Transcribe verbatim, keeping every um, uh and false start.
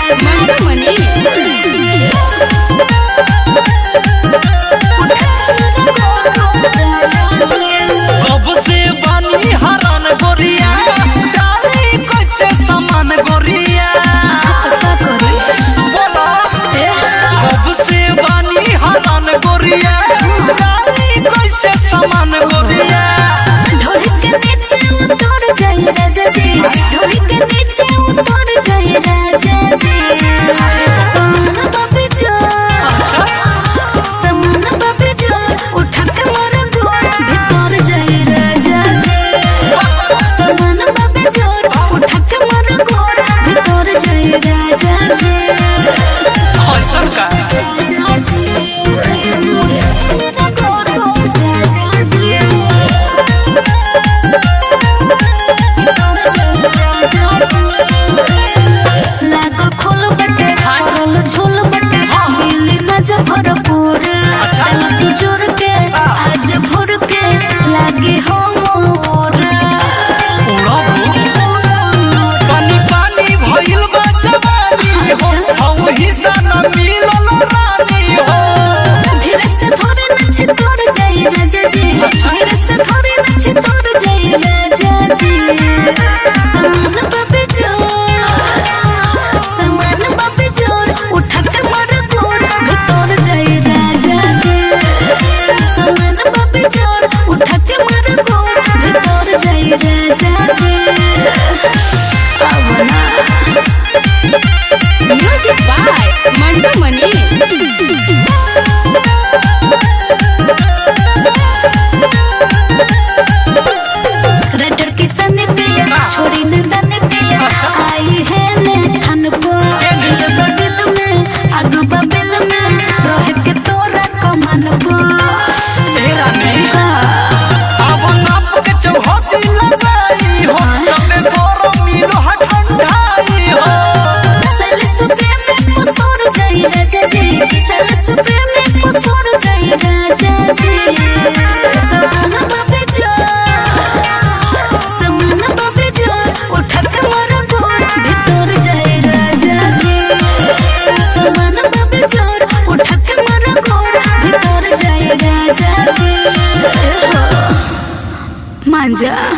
कब से बानी हरान गोरिया डाली कैसे सामान गोरिया बोला कब से बानी हरान गोरिया डाली कैसे सामान गोरिया ढोली के नीचे उतर जाए राजा जी ढोली के नीचे उतर जाए राजा जी सामान बाबी जो सामान बाबी जो उठा के मोर गोर भीतर जाए राजा जी सामान बाबी जो उठा के मोर गोर भीतर जाए राजा जी ऐसा का राजा जी गोर गोर राजा जी लागो खोल बटे करल झोल बटे मिली मजा भरपूर तू जोर के आज भोर के लागे हो मोर पानी पानी भइल बा जवानी हो हौ हिस्सा न मिलल रानी हो धीरे से धोरे नच तोड़ जाए राजा जी धीरे से धोरे नच तोड़ जाए राजा जी सामान बाबे जोर सामान बाबे जोर उठा के मार गोर भीतर जाए राजा जी सामान बाबे जोर उठा के मार गोर भीतर जाए राजा जी music by Mantu Mani writer किसान पिया छोड़ी न दने पिया आई है ने खन को दिल बदल में आग बबल में रह के तोरा कमन को ए रानी अब नाप के चौहदी लगाई हो तबे तोरो मिलो ठंडाई हो सलस प्रेम में पसोर जाई राजा जी सलस प्रेम में पसोर जाई राजा जी सामान बाबे जो सामान बाबे जो उठा के मार गोर भीतर जाए राजा जी सामान बाबे जो उठा के मार गोर भीतर जाए राजा जी मांजा।